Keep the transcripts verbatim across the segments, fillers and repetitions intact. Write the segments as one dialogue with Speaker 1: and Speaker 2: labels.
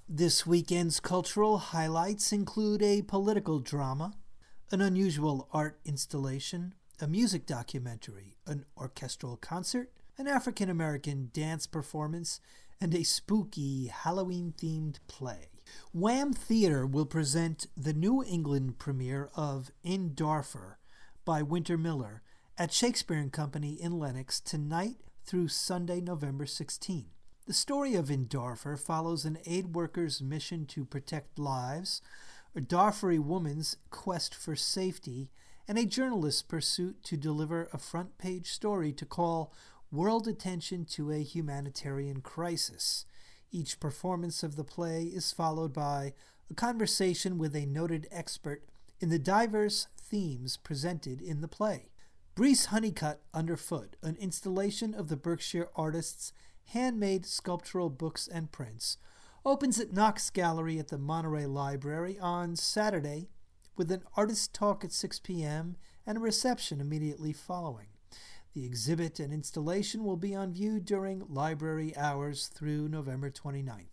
Speaker 1: This weekend's cultural highlights include a political drama, an unusual art installation, a music documentary, an orchestral concert, an African-American dance performance, and a spooky Halloween-themed play. Wham! Theatre will present the New England premiere of Indorfer by Winter Miller at Shakespeare and Company in Lenox tonight through Sunday, November sixteenth. The story of Indorfer follows an aid worker's mission to protect lives, a Darfuri woman's quest for safety, and a journalist's pursuit to deliver a front-page story to call world attention to a humanitarian crisis. Each performance of the play is followed by a conversation with a noted expert in the diverse themes presented in the play. Breeze Honeycutt Underfoot, an installation of the Berkshire artists' handmade sculptural books and prints, opens at Knox Gallery at the Monterey Library on Saturday with an artist talk at six p.m. and a reception immediately following. The exhibit and installation will be on view during library hours through November twenty-ninth.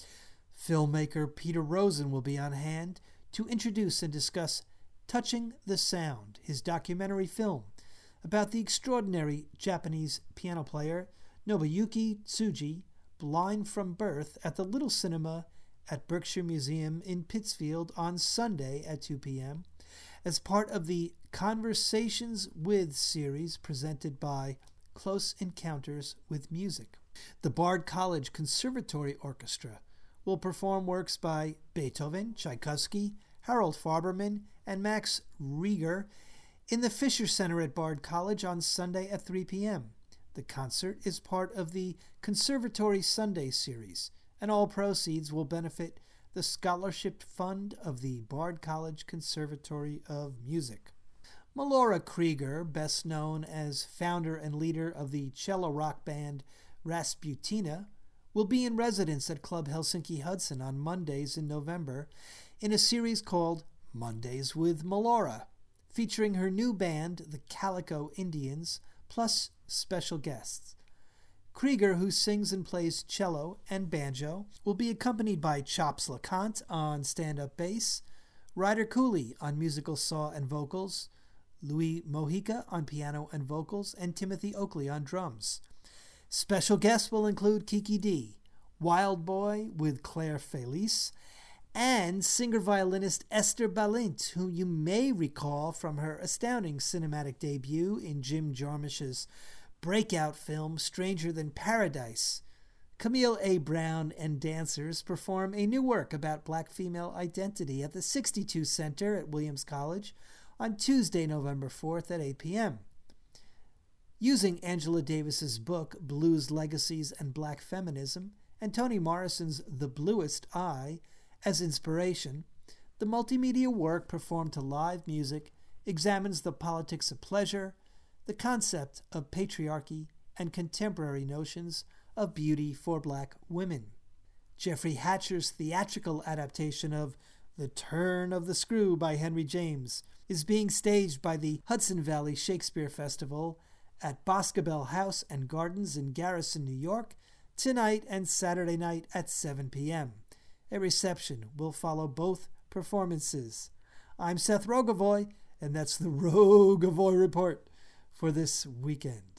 Speaker 1: Filmmaker Peter Rosen will be on hand to introduce and discuss Touching the Sound, his documentary film about the extraordinary Japanese piano player Nobuyuki Tsuji, blind from birth, at the Little Cinema at Berkshire Museum in Pittsfield on Sunday at two p.m. as part of the Conversations With series presented by Close Encounters with Music. The Bard College Conservatory Orchestra will perform works by Beethoven, Tchaikovsky, Harold Farberman, and Max Reger in the Fisher Center at Bard College on Sunday at three p.m. The concert is part of the Conservatory Sunday series, and all proceeds will benefit the Scholarship Fund of the Bard College Conservatory of Music. Melora Krieger, best known as founder and leader of the cello rock band Rasputina, will be in residence at Club Helsinki Hudson on Mondays in November in a series called Mondays with Melora, featuring her new band, the Calico Indians, plus special guests. Krieger, who sings and plays cello and banjo, will be accompanied by Chops LeConte on stand-up bass, Ryder Cooley on musical saw and vocals, Louis Mojica on piano and vocals, and Timothy Oakley on drums. Special guests will include Kiki D, Wild Boy with Claire Felice, and singer-violinist Esther Balint, who you may recall from her astounding cinematic debut in Jim Jarmusch's breakout film Stranger Than Paradise. Camille A. Brown and dancers perform a new work about black female identity at the sixty-two Center at Williams College on Tuesday, November fourth at eight p.m. Using Angela Davis's book Blues Legacies and Black Feminism and Toni Morrison's The Bluest Eye as inspiration, the multimedia work, performed to live music, examines the politics of pleasure, the concept of patriarchy, and contemporary notions of beauty for black women. Jeffrey Hatcher's theatrical adaptation of The Turn of the Screw by Henry James is being staged by the Hudson Valley Shakespeare Festival at Boscobel House and Gardens in Garrison, New York, tonight and Saturday night at seven p.m. A reception will follow both performances. I'm Seth Rogovoy, and that's the Rogovoy Report for this weekend.